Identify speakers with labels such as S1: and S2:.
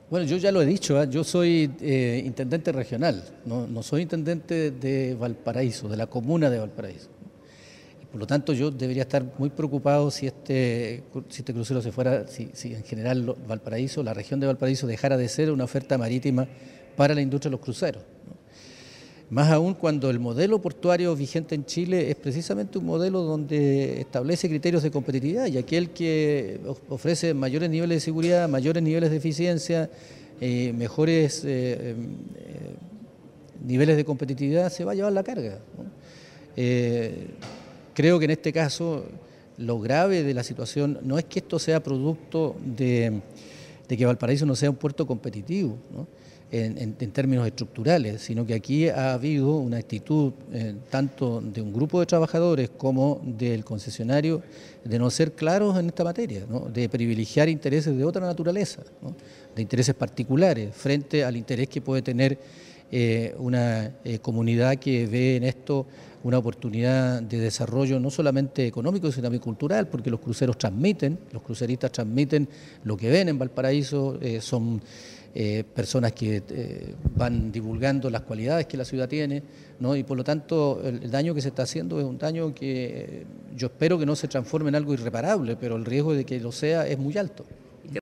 S1: Bueno, yo ya lo he dicho, yo soy intendente regional, no soy intendente de Valparaíso, de la comuna de Valparaíso. Y por lo tanto, yo debería estar muy preocupado si este crucero se fuera, si en general Valparaíso, la región de Valparaíso dejara de ser una oferta marítima para la industria de los cruceros, ¿no? Más aún cuando el modelo portuario vigente en Chile es precisamente un modelo donde establece criterios de competitividad, y aquel que ofrece mayores niveles de seguridad, mayores niveles de eficiencia, mejores niveles de competitividad se va a llevar la carga, ¿no? Eh, Creo que en este caso lo grave de la situación no es que esto sea producto de que Valparaíso no sea un puerto competitivo, ¿no? En términos estructurales, sino que aquí ha habido una actitud tanto de un grupo de trabajadores como del concesionario de no ser claros en esta materia, ¿no? De privilegiar intereses de otra naturaleza, ¿no? De intereses particulares frente al interés que puede tener una comunidad que ve en esto una oportunidad de desarrollo no solamente económico, sino también cultural, porque los cruceristas transmiten lo que ven en Valparaíso, son personas que van divulgando las cualidades que la ciudad tiene, ¿no? Y por lo tanto el daño que se está haciendo es un daño que yo espero que no se transforme en algo irreparable, pero el riesgo de que lo sea es muy alto.